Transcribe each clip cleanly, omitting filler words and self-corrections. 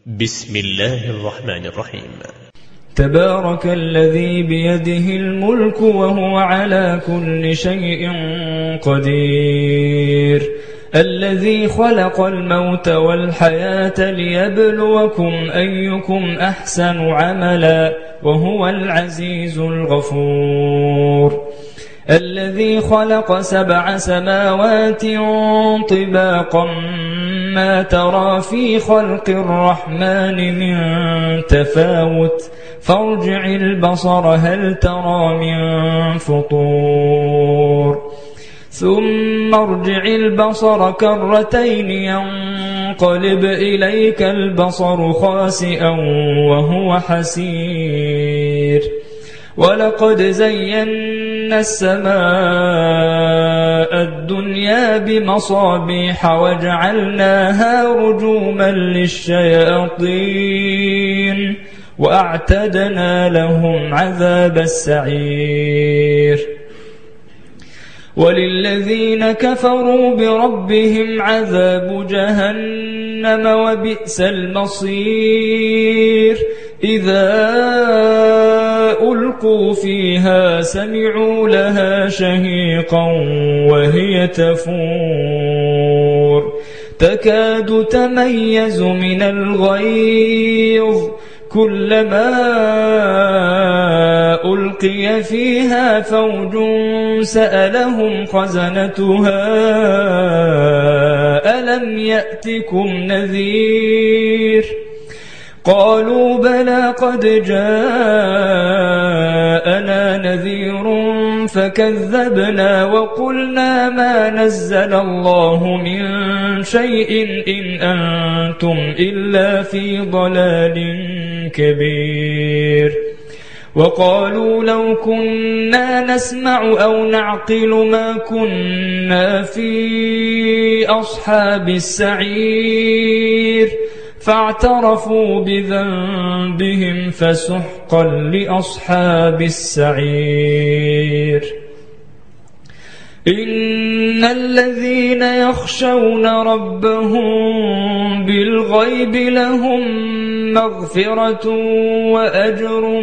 بسم الله الرحمن الرحيم. تبارك الذي بيده الملك وهو على كل شيء قدير، الذي خلق الموت والحياة ليبلوكم أيكم أحسن عملا وهو العزيز الغفور، الذي خلق 7 سماوات طباقا ما ترى في خلق الرحمن من تفاوت فارجع البصر هل ترى من فطور ثم ارجع البصر كرتين ينقلب إليك البصر خاسئا وهو حسير، ولقد زينا السماء الدنيا بمصابيح وجعلناها رجوما للشياطين وأعتدنا لهم عذاب السعير، وللذين كفروا بربهم عذاب جهنم وبئس المصير، إذا ألقوا فيها سمعوا لها شهيقا وهي تفور تكاد تميز من الغيظ كلما ألقي فيها فوج سألهم خزنتها ألم يأتكم نذير قالوا بلى قد جاءنا نذير فكذبنا وقلنا ما نزل الله من شيء إن أنتم إلا في ضلال كبير، وقالوا لو كنا نسمع أو نعقل ما كنا في أصحاب السعير، فاعترفوا بذنبهم فسحقا لأصحاب السعير. إن الذين يخشون ربهم بالغيب لهم مغفرة وأجر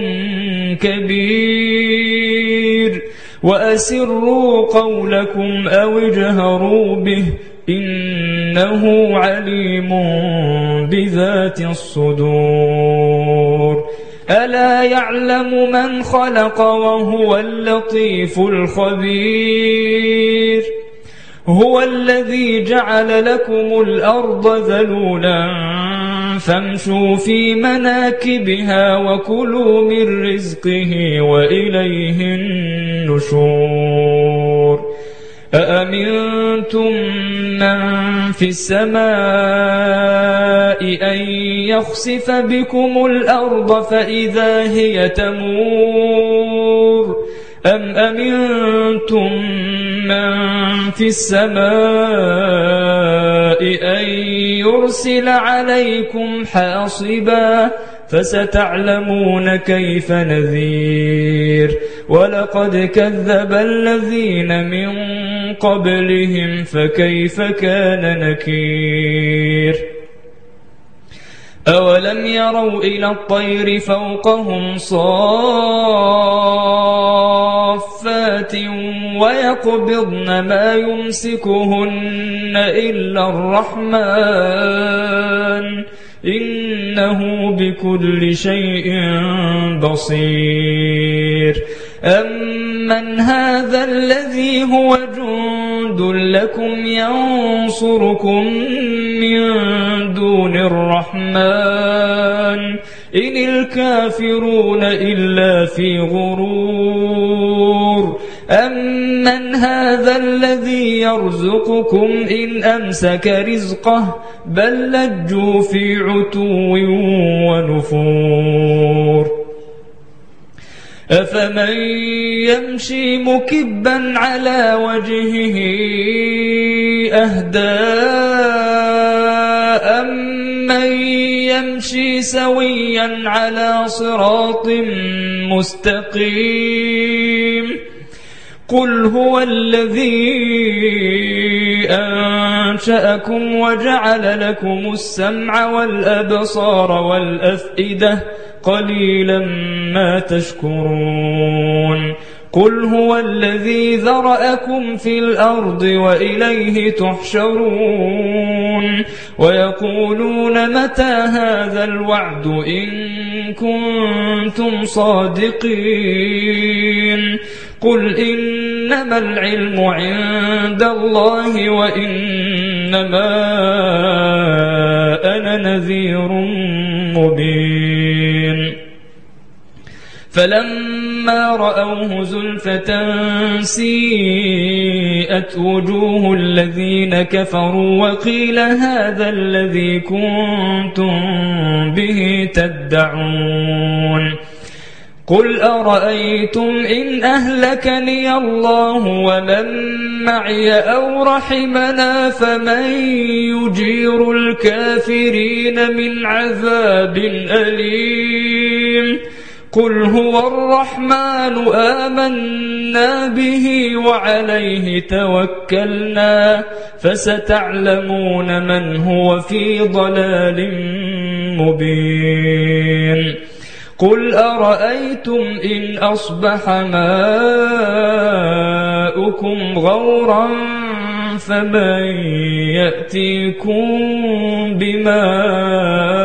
كبير، وأسروا قولكم أو اجهروا به إنه عليم بذات الصدور، ألا يعلم من خلق وهو اللطيف الخبير، هو الذي جعل لكم الأرض ذلولا فامشوا في مناكبها وكلوا من رزقه وإليه النشور، أأمنتم من في السماء أن يخسف بكم الأرض فإذا هي تمور أم أمنتم من في السماء أن يرسل عليكم حاصبا فستعلمون كيف نذير، ولقد كذب الذين من قبلهم فكيف كان نكير، أولم يروا إلى الطير فوقهم صافات ويقبضن ما يمسكهن إلا الرحمن إنه بكل شيء بصير، أمن هذا الذي هو جند لكم ينصركم من دون الرحمن إن الكافرون إلا في غرور، أمن هذا الذي يرزقكم إن أمسك رزقه بل لجوا في عتو ونفور، أفمن يمشي مكبا على وجهه أهدى أمن يمشي سويا على صراط مستقيم، قل هو الذي أنشأكم وجعل لكم السمع والأبصار والأفئدة قليلا ما تشكرون قل هو الذي ذرأكم في الأرض وإليه تحشرون ويقولون متى هذا الوعد إن كنتم صادقين قل إنما العلم عند الله وإنما أنا نذير مبين فلما رأوه زلفة سيئت وجوه الذين كفروا وقيل هذا الذي كنتم به تدعون قل أرأيتم إن أهلكني الله ومن معي أو رحمنا فمن يجير الكافرين من عذاب أليم قل هو الرحمن آمنا به وعليه توكلنا فستعلمون من هو في ضلال مبين قل أرأيتم إن أصبح ماؤكم غورا فمن يأتيكم بماء